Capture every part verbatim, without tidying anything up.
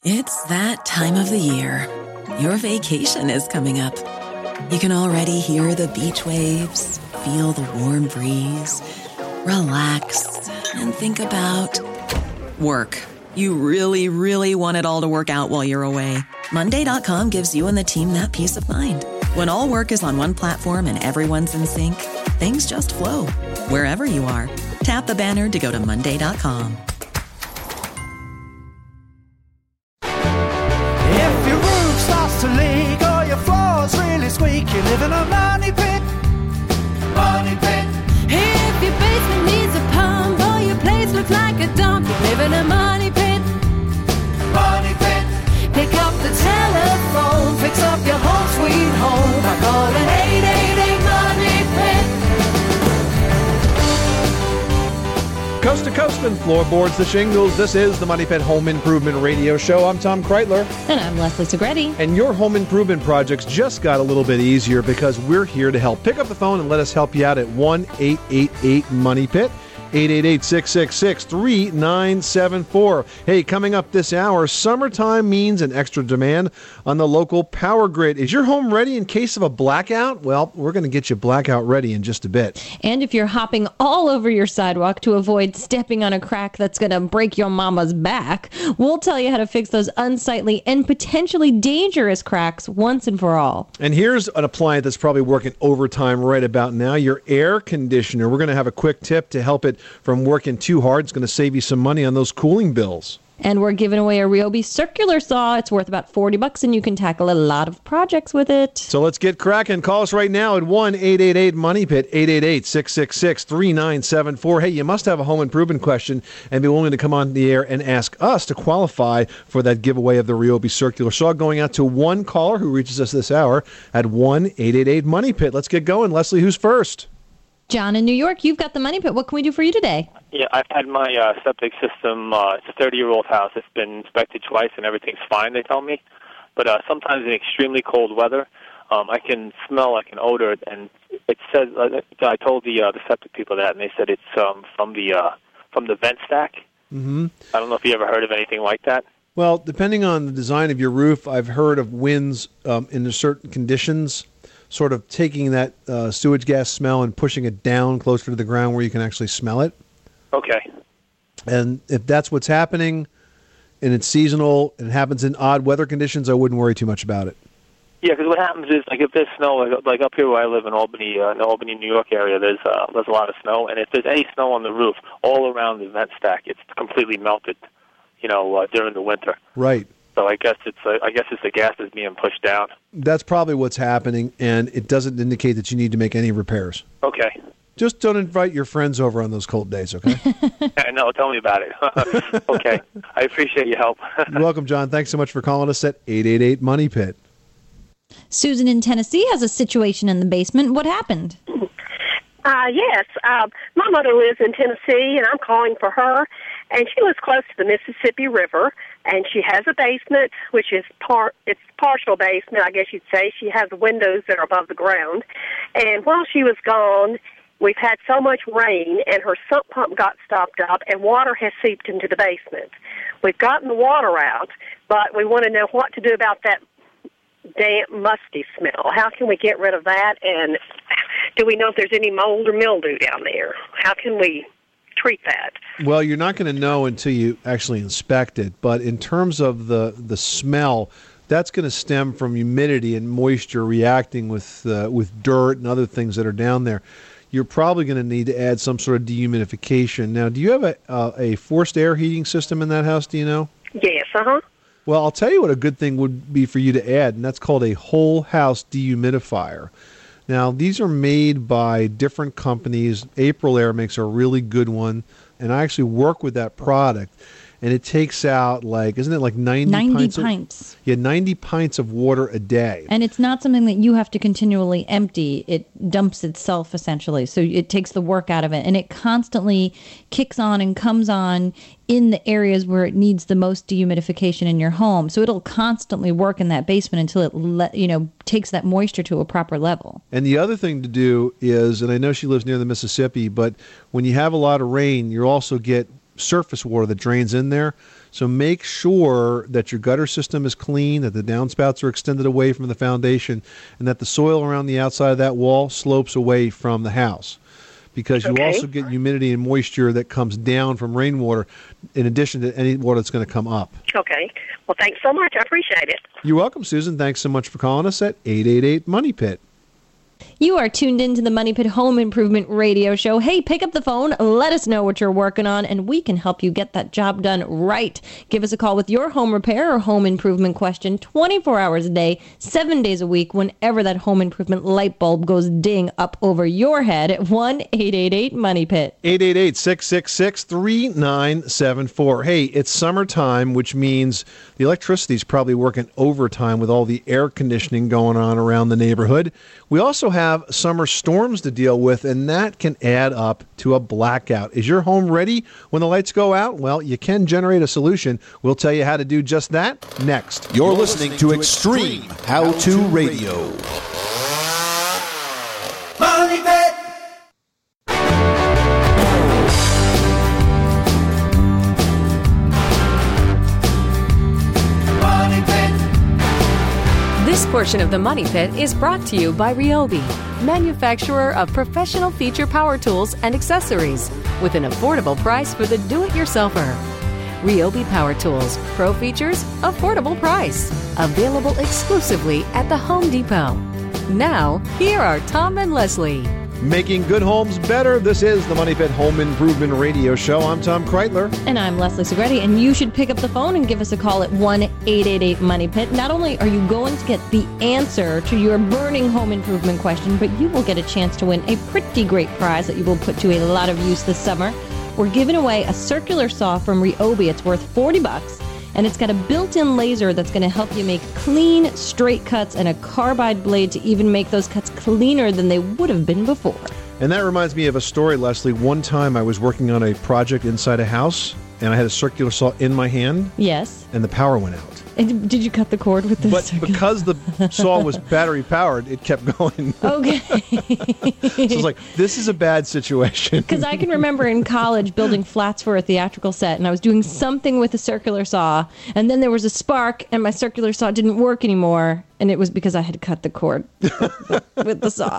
It's that time of the year. Your vacation is coming up. You can already hear the beach waves, feel the warm breeze, relax, and think about work. You really, really want it all to work out while you're away. Monday dot com gives you and the team that peace of mind. When all work is on one platform and everyone's in sync, things just flow. Wherever you are, tap the banner to go to Monday dot com. If your roof starts to leak or your floor's really squeak, you live in a money pit. Money pit. If your basement needs a pump or your place looks like a dump, you live in a money pit. Money pit. Pick up the telephone, fix up your home sweet home by calling eight eight eight money pit. Coast to coast and floorboards to shingles, this is the Money Pit Home Improvement Radio Show. I'm Tom Kreitler. And I'm Leslie Segretti. And your home improvement projects just got a little bit easier because we're here to help. Pick up the phone and let us help you out at one eight eight eight money pit. eight eight eight, six six six, three nine seven four. Hey, coming up this hour, summertime means an extra demand on the local power grid. Is your home ready in case of a blackout? Well, we're going to get you blackout ready in just a bit. And if you're hopping all over your sidewalk to avoid stepping on a crack that's going to break your mama's back, we'll tell you how to fix those unsightly and potentially dangerous cracks once and for all. And here's an appliance that's probably working overtime right about now, your air conditioner. We're going to have a quick tip to help it from working too hard. It's going to save you some money on those cooling bills. And we're giving away a Ryobi circular saw. It's worth about forty bucks, and you can tackle a lot of projects with it. So let's get cracking. Call us right now at one eight eight eight money pit, eight eight eight, six six six, three nine seven four. Hey, you must have a home improvement question and be willing to come on the air and ask us to qualify for that giveaway of the Ryobi circular saw, going out to one caller who reaches us this hour at one eight eight eight money pit. Let's get going. Leslie, who's first? John in New York, you've got the Money Pit. What can we do for you today? Yeah, I've had my uh, septic system, uh, it's a thirty-year-old house. It's been inspected twice, and everything's fine, they tell me. But uh, sometimes in extremely cold weather, um, I can smell like an odor, and it says, uh, I told the uh, the septic people that, and they said it's um, from the uh, from the vent stack. Mm-hmm. I don't know if you ever heard of anything like that. Well, depending on the design of your roof, I've heard of winds um, in certain conditions sort of taking that uh, sewage gas smell and pushing it down closer to the ground where you can actually smell it. Okay. And if that's what's happening and it's seasonal and it happens in odd weather conditions, I wouldn't worry too much about it. Yeah, because what happens is, like, if there's snow, like, like up here where I live in Albany, uh, in the Albany, New York area, there's uh, there's a lot of snow, and if there's any snow on the roof, all around the vent stack, it's completely melted, you know, uh, during the winter. Right. So I guess it's uh, I guess it's the gas that's being pushed down. That's probably what's happening, and it doesn't indicate that you need to make any repairs. Okay. Just don't invite your friends over on those cold days, okay? I know. Tell me about it. Okay. I appreciate your help. You're welcome, John. Thanks so much for calling us at eight eight eight money pit. Susan in Tennessee has a situation in the basement. What happened? Uh, yes. Uh, my mother lives in Tennessee, and I'm calling for her. And she lives close to the Mississippi River, and she has a basement, which is part, it's partial basement, I guess you'd say. She has windows that are above the ground. And while she was gone, we've had so much rain, and her sump pump got stopped up, and water has seeped into the basement. We've gotten the water out, but we want to know what to do about that damp, musty smell. How can we get rid of that? And do we know if there's any mold or mildew down there? How can we treat that? Well, you're not going to know until you actually inspect it, but in terms of the, the smell, that's going to stem from humidity and moisture reacting with uh, with dirt and other things that are down there. You're probably going to need to add some sort of dehumidification. Now, do you have a, uh, a forced air heating system in that house, do you know? Yes, uh-huh. Well, I'll tell you what a good thing would be for you to add, and that's called a whole house dehumidifier. Now, these are made by different companies. Aprilaire makes a really good one, and I actually work with that product. And it takes out, like, isn't it like ninety, ninety pints? pints. Of, yeah, ninety pints of water a day. And it's not something that you have to continually empty. It dumps itself, essentially. So it takes the work out of it. And it constantly kicks on and comes on in the areas where it needs the most dehumidification in your home. So it'll constantly work in that basement until it, le- you know, takes that moisture to a proper level. And the other thing to do is, and I know she lives near the Mississippi, but when you have a lot of rain, you also get surface water that drains in there. So make sure that your gutter system is clean, that the downspouts are extended away from the foundation, and that the soil around the outside of that wall slopes away from the house. Because Okay. you also get humidity and moisture that comes down from rainwater in addition to any water that's going to come up. Okay. Well, thanks so much. I appreciate it. You're welcome, Susan. Thanks so much for calling us at eight eight eight Money Pit. You are tuned into the Money Pit Home Improvement Radio Show. Hey, pick up the phone, let us know what you're working on, and we can help you get that job done right. Give us a call with your home repair or home improvement question twenty-four hours a day, seven days a week, whenever that home improvement light bulb goes ding up over your head at one eight eight eight Money Pit. eight eight eight, six six six, three nine seven four. Hey, it's summertime, which means the electricity is probably working overtime with all the air conditioning going on around the neighborhood. We also have summer storms to deal with, and that can add up to a blackout. Is your home ready when the lights go out? Well, you can generate a solution. We'll tell you how to do just that next. You're listening to Extreme How-To Radio. Money Pit. Money Pit. This portion of the Money Pit is brought to you by Ryobi, manufacturer of professional feature power tools and accessories, with an affordable price for the do-it-yourselfer. Ryobi Power Tools, pro features, affordable price. Available exclusively at the Home Depot. Now, here are Tom and Leslie. Making good homes better. This is the Money Pit Home Improvement Radio Show. I'm Tom Kreitler. And I'm Leslie Segretti, and you should pick up the phone and give us a call at one eight eight eight Money Pit. Not only are you going to get the answer to your burning home improvement question, but you will get a chance to win a pretty great prize that you will put to a lot of use this summer. We're giving away a circular saw from Ryobi. It's worth forty bucks, and it's got a built-in laser that's going to help you make clean, straight cuts and a carbide blade to even make those cuts cleaner than they would have been before. And that reminds me of a story, Leslie. One time I was working on a project inside a house, and I had a circular saw in my hand, Yes. and the power went out. And did you cut the cord with this? But circular- because the saw was battery powered, it kept going. Okay. So I was like, this is a bad situation. Because I can remember in college building flats for a theatrical set, and I was doing something with a circular saw, and then there was a spark, and my circular saw didn't work anymore, and it was because I had cut the cord with the saw.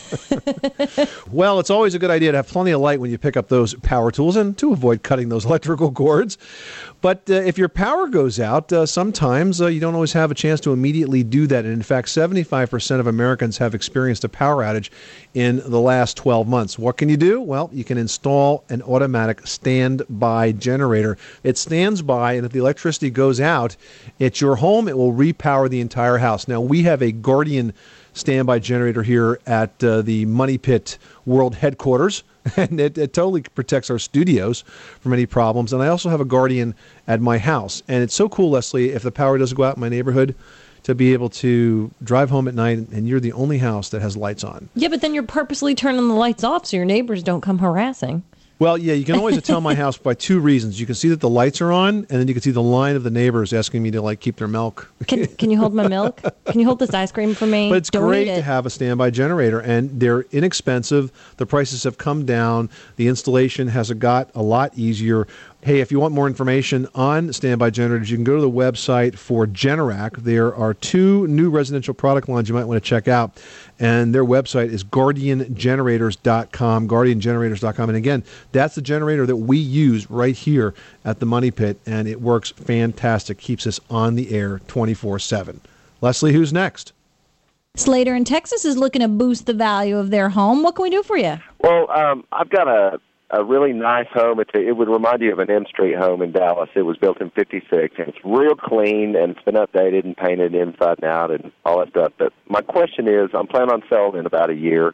Well, it's always a good idea to have plenty of light when you pick up those power tools and to avoid cutting those electrical cords. But uh, if your power goes out, uh, sometimes uh, you don't always have a chance to immediately do that. And in fact, seventy-five percent of Americans have experienced a power outage in the last twelve months. What can you do? Well, you can install an automatic standby generator. It stands by, and if the electricity goes out at your home, it will repower the entire house. Now, we have a Guardian standby generator here at uh, the Money Pit World Headquarters, and it, it totally protects our studios from any problems. And I also have a Guardian at my house. And it's so cool, Leslie, if the power doesn't go out in my neighborhood, to be able to drive home at night and you're the only house that has lights on. Yeah, but then you're purposely turning the lights off so your neighbors don't come harassing. Well, yeah, you can always tell my house by two reasons. You can see that the lights are on, and then you can see the line of the neighbors asking me to, like, keep their milk. Can Can you hold my milk? Can you hold this ice cream for me? But it's Don't great eat it. to have a standby generator, and they're inexpensive. The prices have come down. The installation has got a lot easier. Hey, if you want more information on standby generators, you can go to the website for Generac. There are two new residential product lines you might want to check out, and their website is guardian generators dot com, guardian generators dot com. And again, that's the generator that we use right here at the Money Pit, and it works fantastic. Keeps us on the air twenty-four seven. Leslie, who's next? Slater in Texas is looking to boost the value of their home. What can we do for you? Well, um, I've got a a really nice home. It's a, it would remind you of an M Street home in Dallas. It was built in fifty-six, and it's real clean, and it's been updated and painted inside and out and all that stuff. But my question is, I'm planning on selling in about a year,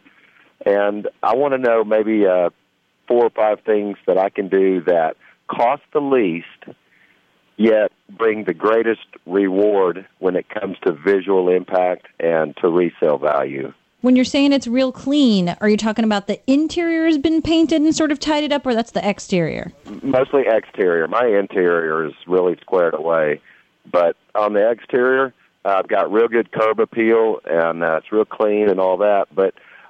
and I want to know maybe uh, four or five things that I can do that cost the least, yet bring the greatest reward when it comes to visual impact and to resale value. When you're saying it's real clean, are you talking about the interior has been painted and sort of tidied up, or that's the exterior? Mostly exterior. My interior is really squared away. But on the exterior, uh, I've got real good curb appeal, and uh, it's real clean and all that. But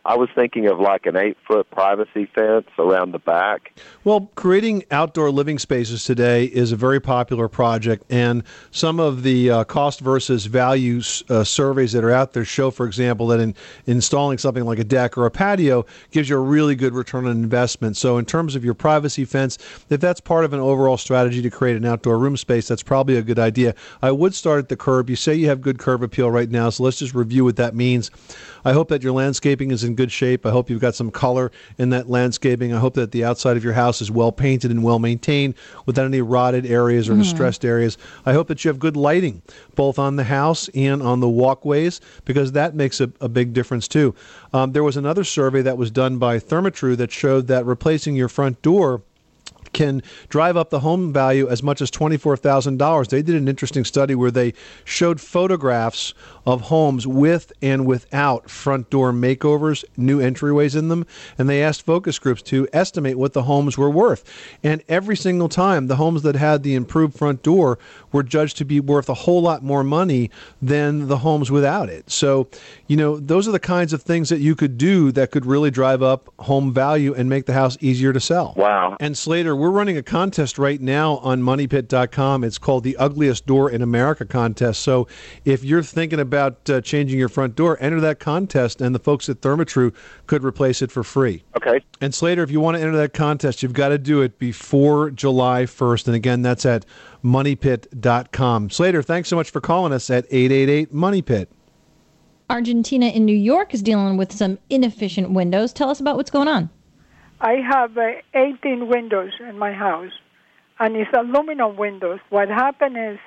I was thinking of like an eight-foot privacy fence around the back. Well, creating outdoor living spaces today is a very popular project, and some of the uh, cost versus value uh, surveys that are out there show, for example, that in installing something like a deck or a patio gives you a really good return on investment. So in terms of your privacy fence, if that's part of an overall strategy to create an outdoor room space, that's probably a good idea. I would start at the curb. You say you have good curb appeal right now, so let's just review what that means. I hope that your landscaping is in good shape. I hope you've got some color in that landscaping. I hope that the outside of your house is well painted and well maintained without any rotted areas or mm-hmm. distressed areas. I hope that you have good lighting, both on the house and on the walkways, because that makes a, a big difference too. Um, there was another survey that was done by Therma-Tru that showed that replacing your front door can drive up the home value as much as twenty-four thousand dollars. They did an interesting study where they showed photographs of homes with and without front door makeovers, new entryways in them, and they asked focus groups to estimate what the homes were worth. And every single time, the homes that had the improved front door were judged to be worth a whole lot more money than the homes without it. So, you know, those are the kinds of things that you could do that could really drive up home value and make the house easier to sell. Wow. And Slater, we're running a contest right now on money pit dot com. It's called the Ugliest Door in America contest. So if you're thinking about uh, changing your front door, enter that contest, and the folks at Therma-Tru could replace it for free. Okay. And Slater, if you want to enter that contest, you've got to do it before July first. And again, that's at money pit dot com. Slater, thanks so much for calling us at eight eight eight money pit. Argentina in New York is dealing with some inefficient windows. Tell us about what's going on. I have uh, eighteen windows in my house, and it's aluminum windows. What happened is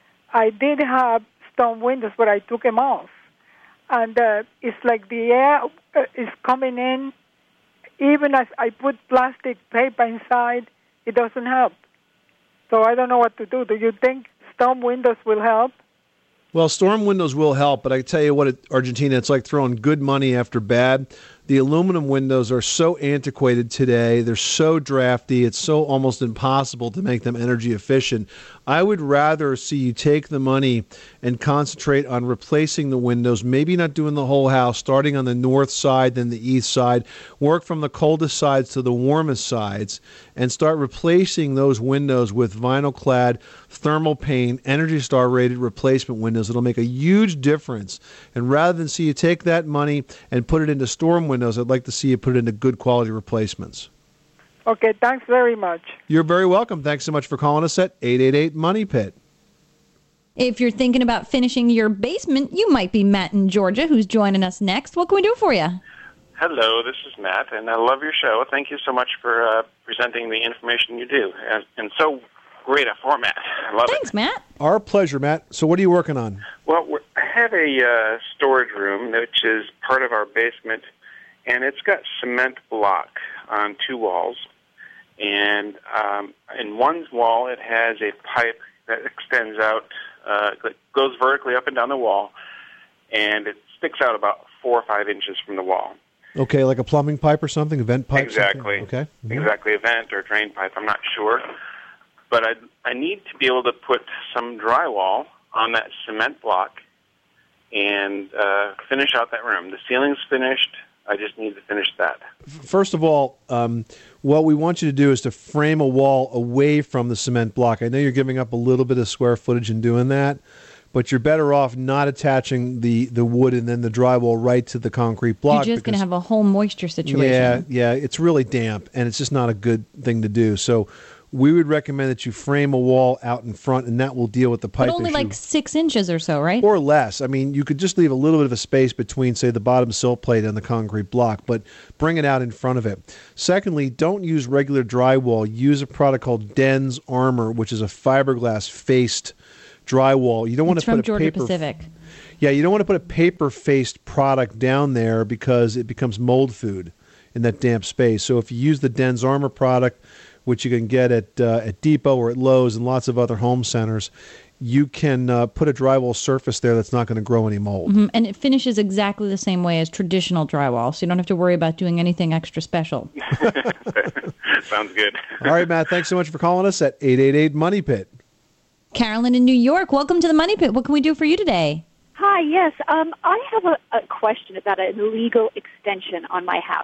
I did have stone windows, but I took them off. And uh, it's like the air uh, is coming in. Even as I put plastic paper inside, it doesn't help. So I don't know what to do. Do you think stone windows will help? Well, storm windows will help, but I tell you what, at Argentina, it's like throwing good money after bad. The aluminum windows are so antiquated today. They're so drafty. It's so almost impossible to make them energy efficient. I would rather see you take the money and concentrate on replacing the windows, maybe not doing the whole house, starting on the north side, then the east side, work from the coldest sides to the warmest sides, and start replacing those windows with vinyl-clad, thermal paint, Energy Star-rated replacement windows. It'll make a huge difference. And rather than see you take that money and put it into storm windows, I'd like to see you put it into good quality replacements. Okay, thanks very much. You're very welcome. Thanks so much for calling us at eight eight eight money pit. If you're thinking about finishing your basement, you might be Matt in Georgia, who's joining us next. What can we do for you? Hello, this is Matt, and I love your show. Thank you so much for uh, presenting the information you do, and, and so great a format. I love Thanks, it. Matt. Our pleasure, Matt. So what are you working on? Well, we're, I have a uh, storage room, which is part of our basement, and it's got cement block on two walls. And um, in one wall, it has a pipe that extends out, uh, that goes vertically up and down the wall, and it sticks out about four or five inches from the wall. Okay, like a plumbing pipe or something, a vent pipe? Exactly. Something? Okay. Mm-hmm. Exactly, a vent or drain pipe. I'm not sure. But I, I need to be able to put some drywall on that cement block and uh, finish out that room. The ceiling's finished. I just need to finish that. First of all, um, what we want you to do is to frame a wall away from the cement block. I know you're giving up a little bit of square footage in doing that, but you're better off not attaching the, the wood and then the drywall right to the concrete block. You're just going to have a whole moisture situation. Yeah, yeah, it's really damp, and it's just not a good thing to do. So we would recommend that you frame a wall out in front, and that will deal with the pipe But only issue. like six inches or so, right? Or less. I mean, you could just leave a little bit of a space between, say, the bottom sill plate and the concrete block, but bring it out in front of it. Secondly, don't use regular drywall. Use a product called Den's Armor, which is a fiberglass-faced drywall. You don't want it's to put from a Georgia paper Pacific. Yeah, you don't want to put a paper-faced product down there because it becomes mold food in that damp space. So if you use the Den's Armor product, which you can get at uh, at Depot or at Lowe's and lots of other home centers, you can uh, put a drywall surface there that's not going to grow any mold. Mm-hmm. And it finishes exactly the same way as traditional drywall, so you don't have to worry about doing anything extra special. Sounds good. All right, Matt, thanks so much for calling us at eight eight eight money pit. Carolyn in New York, welcome to the Money Pit. What can we do for you today? Hi, yes. Um, I have a, a question about an illegal extension on my house.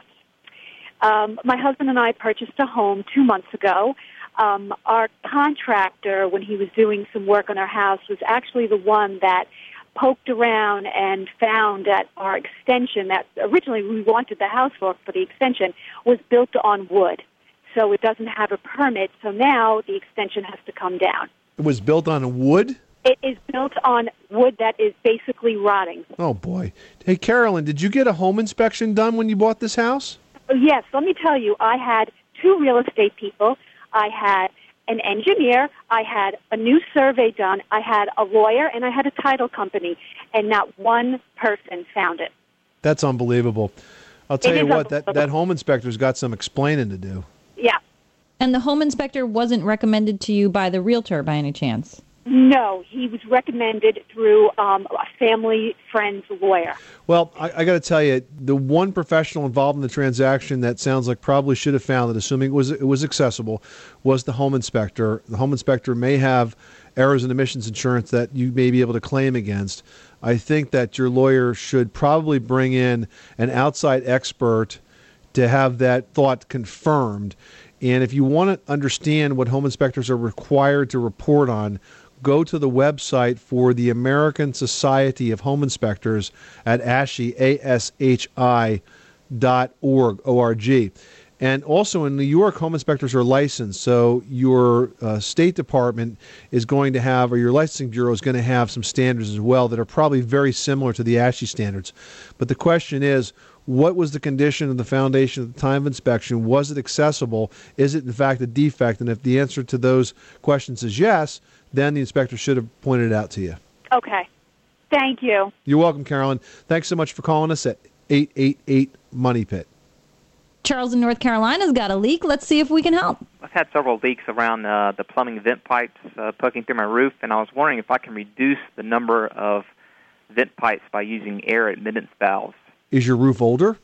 Um, my husband and I purchased a home two months ago. Um, our contractor, when he was doing some work on our house, was actually the one that poked around and found that our extension that originally we wanted the house for, for the extension, was built on wood. So it doesn't have a permit, so now the extension has to come down. It was built on wood? It is built on wood that is basically rotting. Oh, boy. Hey, Carolyn, did you get a home inspection done when you bought this house? Yes, let me tell you, I had two real estate people. I had an engineer. I had a new survey done. I had a lawyer, and I had a title company, and not one person found it. That's unbelievable. I'll tell It you is what, that, that home inspector's got some explaining to do. Yeah. And the home inspector wasn't recommended to you by the realtor by any chance? No, he was recommended through um, a family friend's lawyer. Well, I, I got to tell you, the one professional involved in the transaction that sounds like probably should have found it, assuming it was it was accessible, was the home inspector. The home inspector may have errors in emissions insurance that you may be able to claim against. I think that your lawyer should probably bring in an outside expert to have that thought confirmed. And if you want to understand what home inspectors are required to report on, go to the website for the American Society of Home Inspectors at A S H I, A S H I dot org, O R G. And also in New York, home inspectors are licensed, so your uh, State Department is going to have, or your licensing bureau is going to have some standards as well that are probably very similar to the A S H I standards. But the question is, what was the condition of the foundation at the time of inspection? Was it accessible? Is it, in fact, a defect? And if the answer to those questions is yes, then the inspector should have pointed it out to you. Okay. Thank you. You're welcome, Carolyn. Thanks so much for calling us at eight eight eight, MONEY PIT. Charles in North Carolina's got a leak. Let's see if we can help. I've had several leaks around uh, the plumbing vent pipes uh, poking through my roof, and I was wondering if I can reduce the number of vent pipes by using air admittance valves. Is your roof older?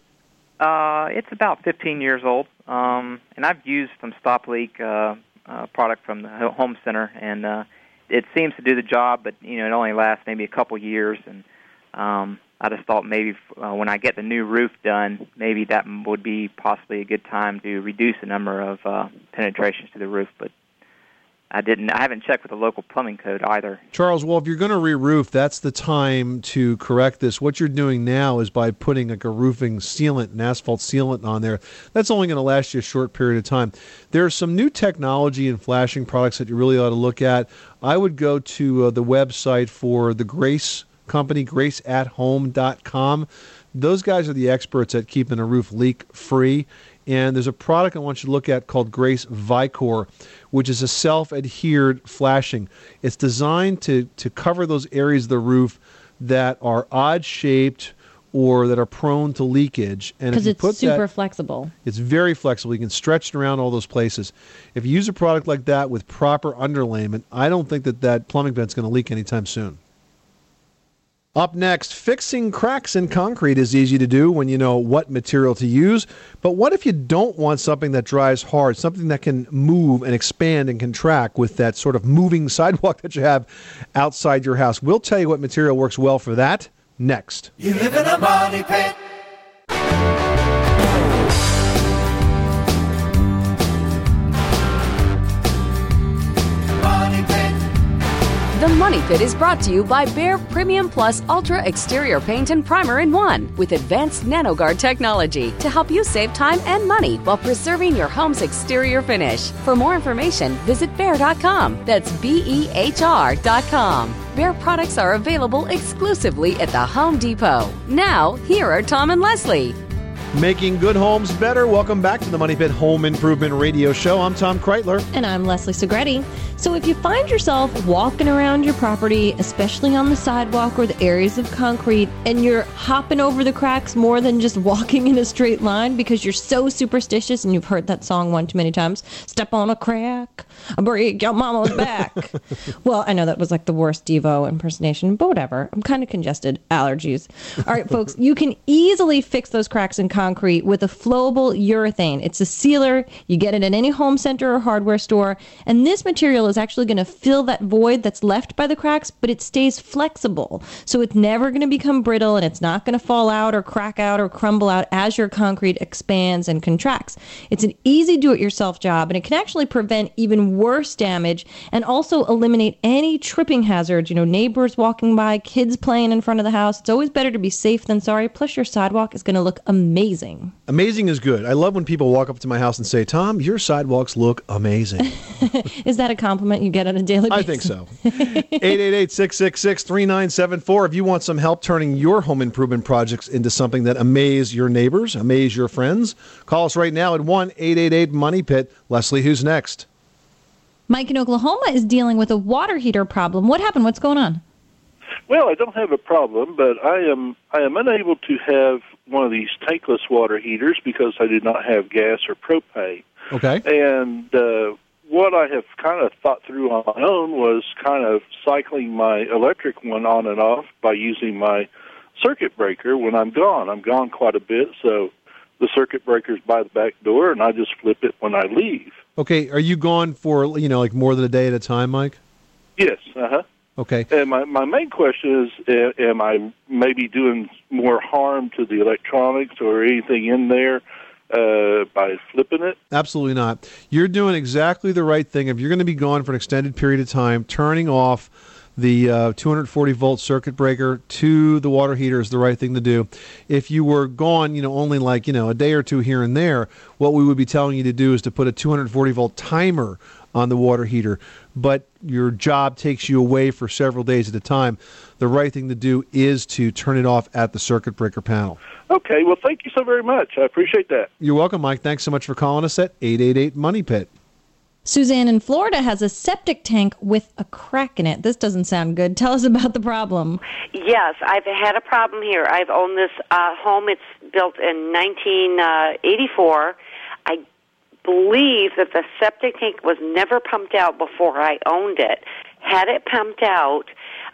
Uh, it's about fifteen years old, um, and I've used some stop leak uh, uh, product from the home center, and uh, it seems to do the job, but you know it only lasts maybe a couple years, and um, I just thought maybe uh, when I get the new roof done, maybe that would be possibly a good time to reduce the number of uh, penetrations to the roof, but I didn't. I haven't checked with the local plumbing code either. Charles, well, if you're going to re-roof, that's the time to correct this. What you're doing now is by putting like a roofing sealant, an asphalt sealant on there. That's only going to last you a short period of time. There's some new technology and flashing products that you really ought to look at. I would go to uh, the website for the Grace Company, grace at home dot com. Those guys are the experts at keeping a roof leak-free. And there's a product I want you to look at called Grace Vicor, which is a self-adhered flashing. It's designed to, to cover those areas of the roof that are odd-shaped or that are prone to leakage. Because it's put super that, flexible. It's very flexible. You can stretch it around all those places. If you use a product like that with proper underlayment, I don't think that that plumbing vent's going to leak anytime soon. Up next, fixing cracks in concrete is easy to do when you know what material to use. But what if you don't want something that dries hard, something that can move and expand and contract with that sort of moving sidewalk that you have outside your house? We'll tell you what material works well for that next. You live in a money pit. The Money Pit is brought to you by Behr Premium Plus Ultra Exterior Paint and Primer in One with advanced NanoGuard technology to help you save time and money while preserving your home's exterior finish. For more information, visit behr dot com. That's B E H R dot com. Behr products are available exclusively at the Home Depot. Now, here are Tom and Leslie. Making good homes better. Welcome back to the Money Pit Home Improvement Radio Show. I'm Tom Kreitler. And I'm Leslie Segretti. So if you find yourself walking around your property, especially on the sidewalk or the areas of concrete, and you're hopping over the cracks more than just walking in a straight line because you're so superstitious, and you've heard that song one too many times, step on a crack, I break your mama's back. Well, I know that was like the worst Devo impersonation, but whatever. I'm kind of congested. Allergies. All right, folks, you can easily fix those cracks in concrete concrete with a flowable urethane. It's a sealer. You get it at any home center or hardware store. And this material is actually going to fill that void that's left by the cracks, but it stays flexible. So it's never going to become brittle, and it's not going to fall out or crack out or crumble out as your concrete expands and contracts. It's an easy do-it-yourself job, and it can actually prevent even worse damage and also eliminate any tripping hazards. You know, neighbors walking by, kids playing in front of the house. It's always better to be safe than sorry. Plus, your sidewalk is going to look amazing. Amazing is good. I love when people walk up to my house and say, Tom, your sidewalks look amazing. Is that a compliment you get on a daily basis? I think so. eight eight eight, six six six, three nine seven four. If you want some help turning your home improvement projects into something that amaze your neighbors, amaze your friends, call us right now at one eight eight eight money pit. Leslie, who's next? Mike in Oklahoma is dealing with a water heater problem. What happened? What's going on? Well, I don't have a problem, but I am I am unable to have one of these tankless water heaters because I do not have gas or propane. Okay. And uh, what I have kind of thought through on my own was kind of cycling my electric one on and off by using my circuit breaker when I'm gone. I'm gone quite a bit, so the circuit breaker's by the back door, and I just flip it when I leave. Okay, are you gone for, you know, like more than a day at a time, Mike? Yes, uh-huh. Okay. And my, my main question is, uh, am I maybe doing more harm to the electronics or anything in there uh, by flipping it? Absolutely not. You're doing exactly the right thing. If you're going to be gone for an extended period of time, turning off the uh, two hundred forty volt circuit breaker to the water heater is the right thing to do. If you were gone, you know, only like, you know, a day or two here and there, what we would be telling you to do is to put a two hundred forty volt timer on the water heater. But your job takes you away for several days at a time. The right thing to do is to turn it off at the circuit breaker panel. Okay, well, thank you so very much. I appreciate that. You're welcome, Mike. Thanks so much for calling us at eight eight eight money pit. Suzanne in Florida has a septic tank with a crack in it. This doesn't sound good. Tell us about the problem. Yes, I've had a problem here. I've owned this uh, home. It's built in nineteen eighty-four. I believe that the septic tank was never pumped out before I owned it. Had it pumped out,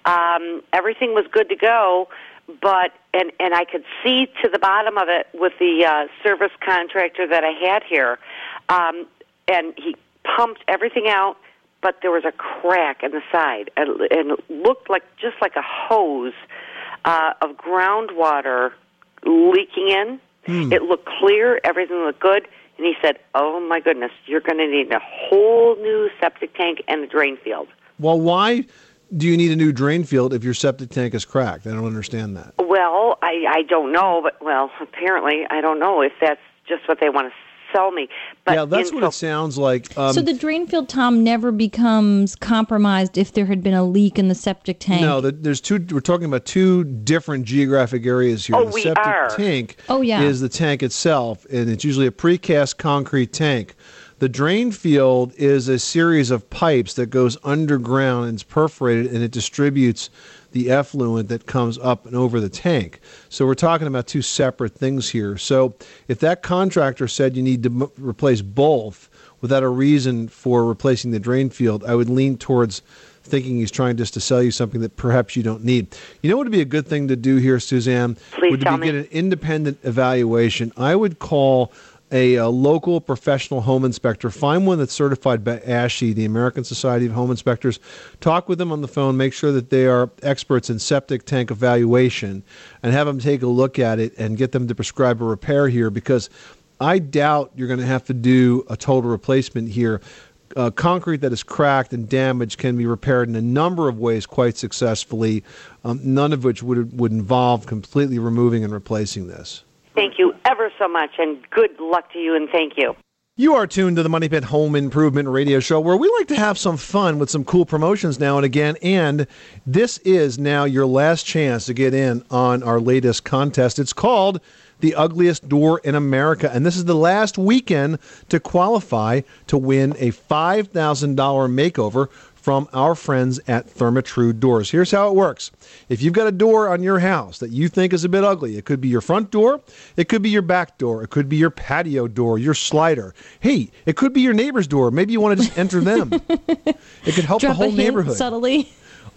um, everything was good to go, but and, and I could see to the bottom of it with the uh, service contractor that I had here, um, and he pumped everything out, but there was a crack in the side, and, and it looked like just like a hose uh, of groundwater leaking in. Hmm. It looked clear, everything looked good, and he said, oh my goodness, you're going to need a whole new septic tank and a drain field. Well, why do you need a new drain field if your septic tank is cracked? I don't understand that. Well, I, I don't know, but, well, apparently, I don't know if that's just what they want to sell me. But yeah, that's info- what it sounds like. Um, so the drain field, Tom, never becomes compromised if there had been a leak in the septic tank? No, the, there's two. We're talking about two different geographic areas here. Oh, the we septic are. tank Oh, yeah. is the tank itself, and it's usually a precast concrete tank. The drain field is a series of pipes that goes underground and it's perforated, and it distributes the effluent that comes up and over the tank. So we're talking about two separate things here. So if that contractor said you need to m- replace both without a reason for replacing the drain field, I would lean towards thinking he's trying just to sell you something that perhaps you don't need. You know what would be a good thing to do here, Suzanne? Please would tell be me. get an independent evaluation. I would call A, a local professional home inspector. Find one that's certified by A S H I, the American Society of Home Inspectors. Talk with them on the phone. Make sure that they are experts in septic tank evaluation, and have them take a look at it and get them to prescribe a repair here, because I doubt you're going to have to do a total replacement here. Uh, concrete that is cracked and damaged can be repaired in a number of ways quite successfully, um, none of which would would involve completely removing and replacing this. Thank you ever so much, and good luck to you, and thank you. You are tuned to the Money Pit Home Improvement Radio Show, where we like to have some fun with some cool promotions now and again. And this is now your last chance to get in on our latest contest. It's called The Ugliest Door in America. And this is the last weekend to qualify to win a five thousand dollars makeover from our friends at Therma-Tru Doors. Here's how it works. If you've got a door on your house that you think is a bit ugly, it could be your front door, it could be your back door, it could be your patio door, your slider. Hey, it could be your neighbor's door. Maybe you want to just enter them. It could help Drop the whole a hint neighborhood. subtly.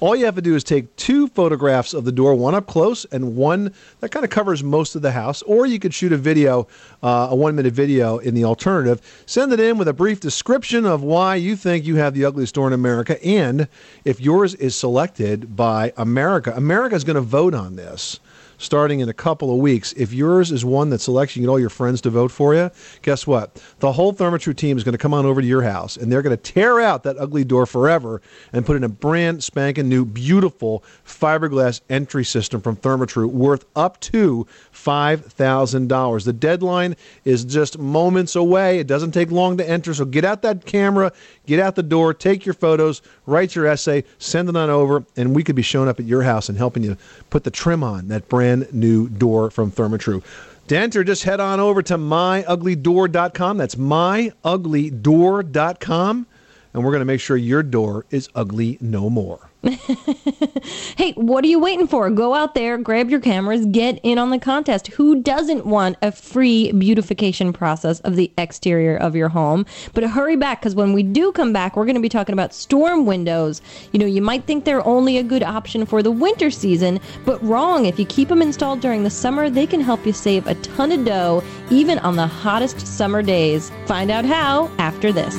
All you have to do is take two photographs of the door, one up close and one that kind of covers most of the house, or you could shoot a video, uh, a one-minute video in the alternative. Send it in with a brief description of why you think you have the ugliest door in America, and if yours is selected by America, America is going to vote on this starting in a couple of weeks. If yours is one that selects, you get all your friends to vote for you, guess what? The whole Therma-Tru team is going to come on over to your house, and they're going to tear out that ugly door forever and put in a brand spanking new, beautiful fiberglass entry system from Therma-Tru worth up to five thousand dollars. The deadline is just moments away. It doesn't take long to enter, so get out that camera, get out the door, take your photos, write your essay, send it on over, and we could be showing up at your house and helping you put the trim on that brand new door from Therma-Tru. To enter, just head on over to my ugly door dot com. That's my ugly door dot com, and we're going to make sure your door is ugly no more. Hey, what are you waiting for? Go out there, grab your cameras, get in on the contest. Who doesn't want a free beautification process of the exterior of your home? But hurry back, because when we do come back, we're going to be talking about storm windows. You know, you might think they're only a good option for the winter season, but wrong. If you keep them installed during the summer, they can help you save a ton of dough, even on the hottest summer days. Find out how after this.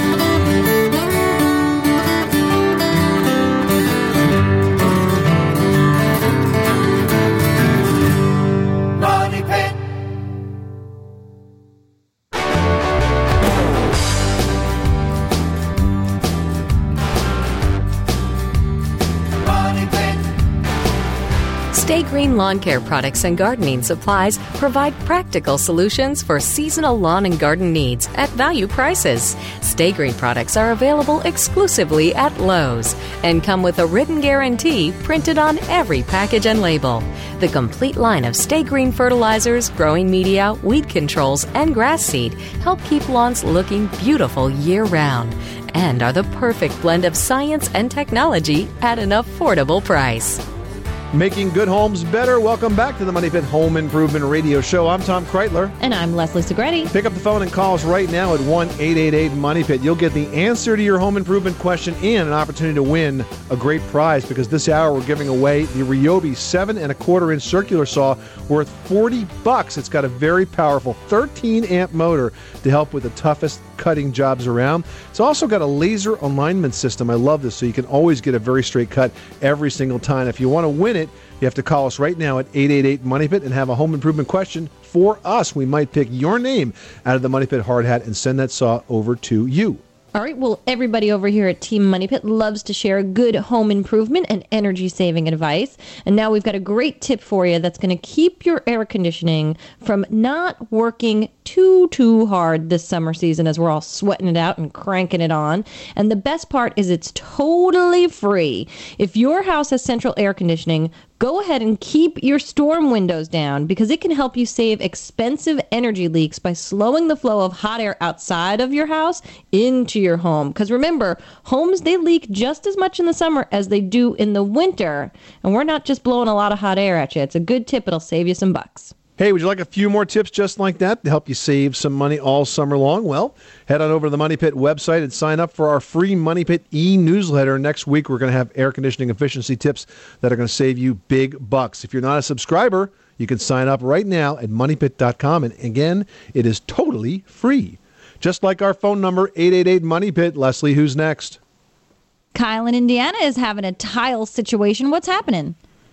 Stay Green Lawn Care products and gardening supplies provide practical solutions for seasonal lawn and garden needs at value prices. Stay Green products are available exclusively at Lowe's and come with a written guarantee printed on every package and label. The complete line of Stay Green fertilizers, growing media, weed controls, and grass seed help keep lawns looking beautiful year-round and are the perfect blend of science and technology at an affordable price. Making good homes better. Welcome back to the Money Pit Home Improvement Radio Show. I'm Tom Kreitler. And I'm Leslie Segretti. Pick up the phone and call us right now at one eight eight eight money pit. You'll get the answer to your home improvement question and an opportunity to win a great prize, because this hour we're giving away the Ryobi seven and a quarter inch circular saw worth forty bucks. It's got a very powerful thirteen amp motor to help with the toughest cutting jobs around. It's also got a laser alignment system. I love this, so you can always get a very straight cut every single time. If you want to win it, you have to call us right now at eight eight eight money pit and have a home improvement question for us. We might pick your name out of the Money Pit hard hat and send that saw over to you. All right, well, everybody over here at Team Money Pit loves to share good home improvement and energy-saving advice. And now we've got a great tip for you that's going to keep your air conditioning from not working too, too hard this summer season as we're all sweating it out and cranking it on. And the best part is it's totally free. If your house has central air conditioning, go ahead and keep your storm windows down, because it can help you save expensive energy leaks by slowing the flow of hot air outside of your house into your home. Because remember, homes, they leak just as much in the summer as they do in the winter. And we're not just blowing a lot of hot air at you. It's a good tip. It'll save you some bucks. Hey, would you like a few more tips just like that to help you save some money all summer long? Well, head on over to the Money Pit website and sign up for our free Money Pit e-newsletter. Next week, we're going to have air conditioning efficiency tips that are going to save you big bucks. If you're not a subscriber, you can sign up right now at money pit dot com. And again, it is totally free. Just like our phone number, eight eight eight money pit. Leslie, who's next? Kyle in Indiana is having a tile situation. What's happening?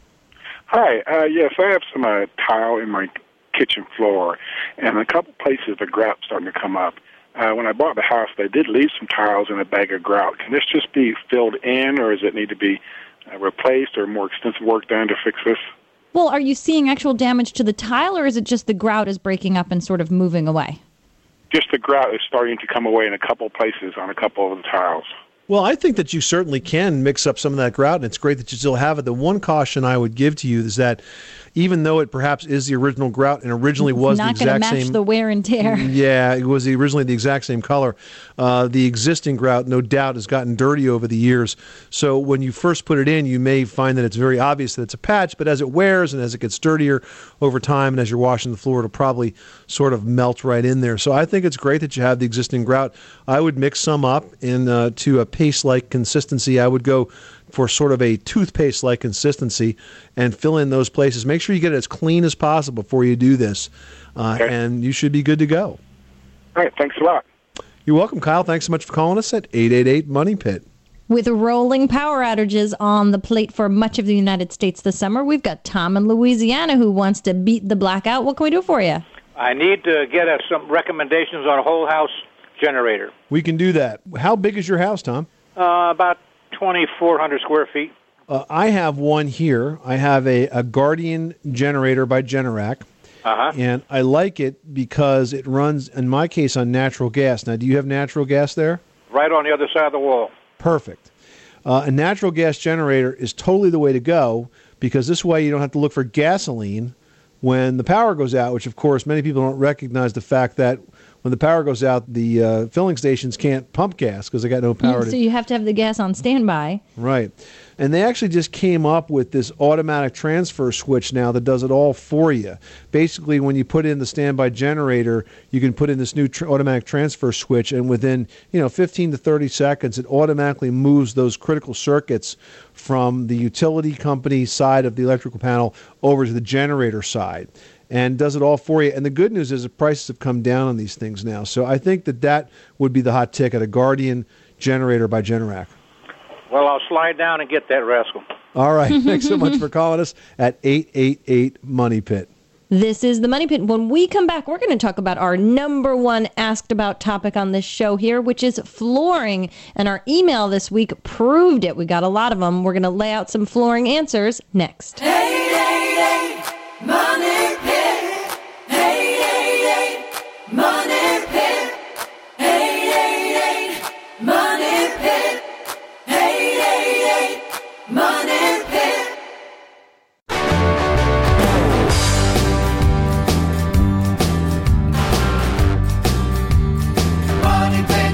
Hi. Uh, yes, I have some uh, tile in my kitchen floor, and a couple places the grout's starting to come up. Uh, when I bought the house, they did leave some tiles in a bag of grout. Can this just be filled in, or does it need to be uh, replaced or more extensive work done to fix this? Well, are you seeing actual damage to the tile, or is it just the grout is breaking up and sort of moving away? Just the grout is starting to come away in a couple places on a couple of the tiles. Well, I think that you certainly can mix up some of that grout, and it's great that you still have it. The one caution I would give to you is that even though it perhaps is the original grout and originally was the exact same... Not going to match the wear and tear. Yeah, it was originally the exact same color. Uh, the existing grout, no doubt, has gotten dirty over the years. So when you first put it in, you may find that it's very obvious that it's a patch, but as it wears and as it gets dirtier over time and as you're washing the floor, it'll probably sort of melt right in there. So I think it's great that you have the existing grout. I would mix some up into uh, a toothpaste-like consistency, I would go for sort of a toothpaste-like consistency and fill in those places. Make sure you get it as clean as possible before you do this, uh, Okay. and you should be good to go. All right, thanks a lot. You're welcome, Kyle. Thanks so much for calling us at eight eight eight Money Pit. With rolling power outages on the plate for much of the United States this summer, we've got Tom in Louisiana who wants to beat the blackout. What can we do for you? I need to get uh, some recommendations on a whole house generator. We can do that. How big is your house, Tom? Uh, about twenty-four hundred square feet. Uh, I have one here. I have a, a Guardian generator by Generac. Uh-huh. And I like it because it runs, in my case, on natural gas. Now, do you have natural gas there? Right on the other side of the wall. Perfect. Uh, a natural gas generator is totally the way to go because this way you don't have to look for gasoline when the power goes out, which, of course, many people don't recognize the fact that when the power goes out, the uh, filling stations can't pump gas because they got no power. Yeah, to so you have to have the gas on standby. Right. And they actually just came up with this automatic transfer switch now that does it all for you. Basically, when you put in the standby generator, you can put in this new tr- automatic transfer switch, and within, you know, fifteen to thirty seconds, it automatically moves those critical circuits from the utility company side of the electrical panel over to the generator side, and does it all for you. And the good news is the prices have come down on these things now. So I think that that would be the hot ticket, a Guardian generator by Generac. Well, I'll slide down and get that rascal. All right. Thanks so much for calling us at eight eight eight Money Pit. This is the Money Pit. When we come back, we're going to talk about our number one asked about topic on this show here, which is flooring. And our email this week proved it. We got a lot of them. We're going to lay out some flooring answers next. eight eight eight Money Pit. eight eight eight Money Pit. eight eight eight Money Pit. eight eight eight Money Pit. Money Pit.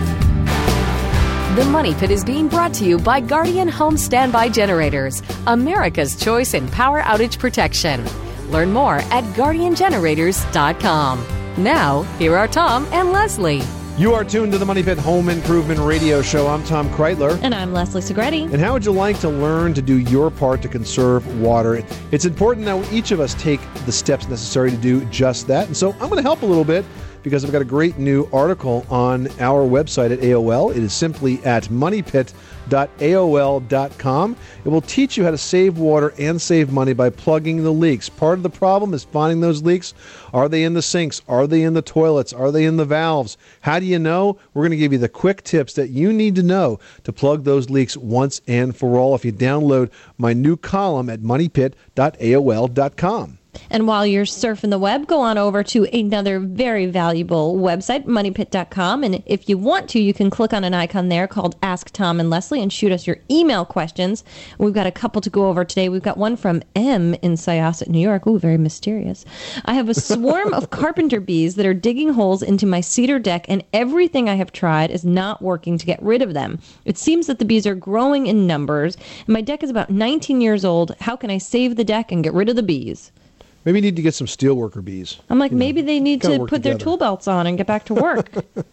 The Money Pit is being brought to you by Guardian Home Standby Generators, America's choice in power outage protection. Learn more at guardian generators dot com. Now, here are Tom and Leslie. You are tuned to the Money Pit Home Improvement Radio Show. I'm Tom Kreitler. And I'm Leslie Segretti. And how would you like to learn to do your part to conserve water? It's important that each of us take the steps necessary to do just that. And so I'm going to help a little bit because I've got a great new article on our website at A O L. It is simply at money pit dot A O L dot com. It will teach you how to save water and save money by plugging the leaks. Part of the problem is finding those leaks. Are they in the sinks? Are they in the toilets? Are they in the valves? How do you know? We're going to give you the quick tips that you need to know to plug those leaks once and for all if you download my new column at money pit dot A O L dot com. And while you're surfing the web, go on over to another very valuable website, money pit dot com. And if you want to, you can click on an icon there called Ask Tom and Leslie and shoot us your email questions. We've got a couple to go over today. We've got one from M in Syosset, New York. Ooh, very mysterious. I have a swarm of carpenter bees that are digging holes into my cedar deck, and everything I have tried is not working to get rid of them. It seems that the bees are growing in numbers, and my deck is about nineteen years old. How can I save the deck and get rid of the bees? Maybe you need to get some steelworker bees. I'm like, You know, maybe they need gotta to work put their together. tool belts on and get back to work.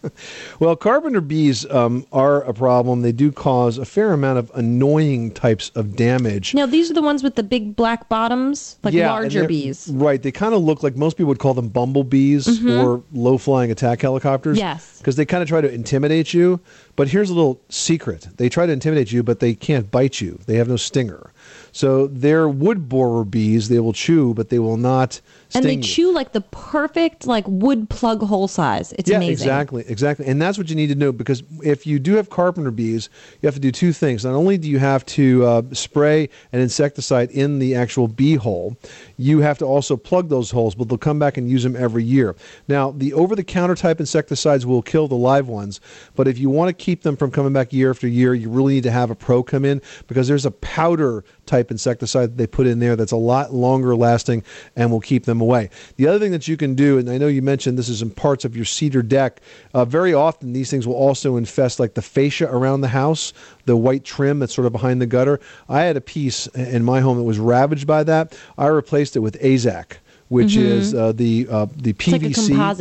Well, carpenter bees um, are a problem. They do cause a fair amount of annoying types of damage. Now, these are the ones with the big black bottoms, like Yeah, and larger they're- bees. Right. They kind of look like, most people would call them bumblebees Mhm. or low-flying attack helicopters. Yes. Because they kind of try to intimidate you. But here's a little secret. They try to intimidate you, but they can't bite you. They have no stinger. So they're wood borer bees. They will chew, but they will not sting And they you. chew like the perfect like wood plug hole size. It's yeah, amazing. exactly, exactly. And that's what you need to know, because if you do have carpenter bees, you have to do two things. Not only do you have to uh, spray an insecticide in the actual bee hole, you have to also plug those holes, but they'll come back and use them every year. Now, the over-the-counter type insecticides will kill the live ones, but if you want to keep them from coming back year after year, you really need to have a pro come in, because there's a powder type insecticide that they put in there that's a lot longer lasting and will keep them away. The other thing that you can do, and I know you mentioned this is in parts of your cedar deck, uh, very often these things will also infest like the fascia around the house, the white trim that's sort of behind the gutter. I had a piece in my home that was ravaged by that. I replaced it with Azac, which Mhm. is uh, the uh, the P V C. It's like a composite.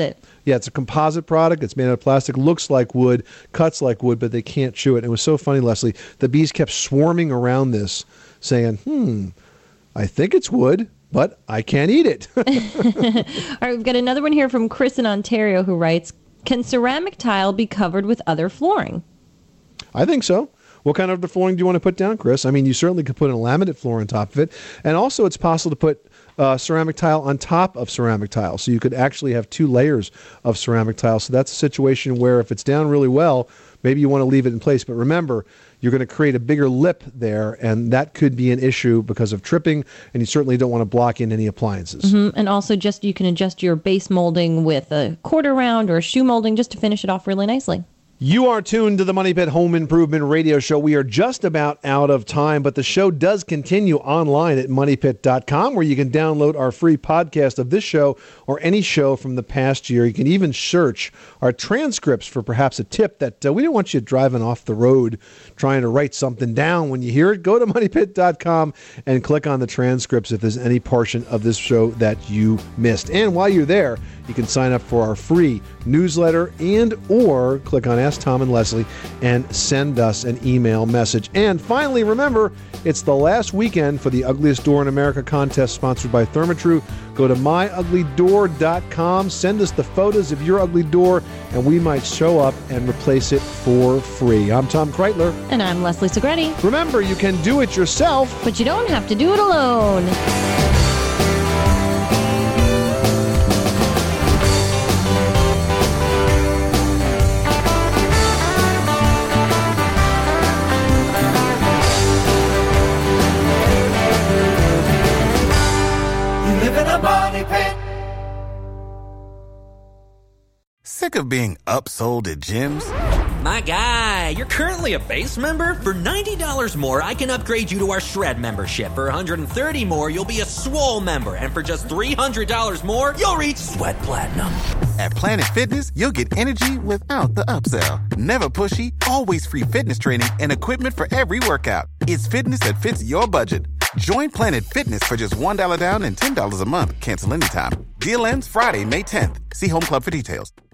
Yeah, it's a composite product. It's made out of plastic, looks like wood, cuts like wood, but they can't chew it. And it was so funny, Leslie. The bees kept swarming around this, saying, hmm, I think it's wood, but I can't eat it. All right, we've got another one here from Chris in Ontario who writes, can ceramic tile be covered with other flooring? I think so. What kind of flooring do you want to put down, Chris? I mean, you certainly could put a laminate floor on top of it. And also it's possible to put uh, ceramic tile on top of ceramic tile. So you could actually have two layers of ceramic tile. So that's a situation where if it's down really well, maybe you want to leave it in place. But remember, you're going to create a bigger lip there, and that could be an issue because of tripping, and you certainly don't want to block in any appliances. Mm-hmm. And also just you can adjust your base molding with a quarter round or a shoe molding just to finish it off really nicely. You are tuned to the Money Pit Home Improvement Radio Show. We are just about out of time, but the show does continue online at money pit dot com, where you can download our free podcast of this show or any show from the past year. You can even search our transcripts for perhaps a tip that uh, we don't want you driving off the road trying to write something down. When you hear it, go to money pit dot com and click on the transcripts if there's any portion of this show that you missed. And while you're there, you can sign up for our free newsletter and or click on Ask Tom and Leslie and send us an email message. And finally, remember, it's the last weekend for the Ugliest Door in America contest sponsored by Therma-Tru. Go to my ugly door dot com, send us the photos of your ugly door, and we might show up and replace it for free. I'm Tom Kreitler. And I'm Leslie Segretti. Remember, you can do it yourself, but you don't have to do it alone. Sick of being upsold at gyms? My guy, you're currently a base member? For ninety dollars more, I can upgrade you to our Shred membership. For one hundred thirty dollars more, you'll be a Swole member. And for just three hundred dollars more, you'll reach Sweat Platinum. At Planet Fitness, you'll get energy without the upsell. Never pushy, always free fitness training and equipment for every workout. It's fitness that fits your budget. Join Planet Fitness for just one dollar down and ten dollars a month. Cancel anytime. Deal ends Friday, May tenth. See Home Club for details.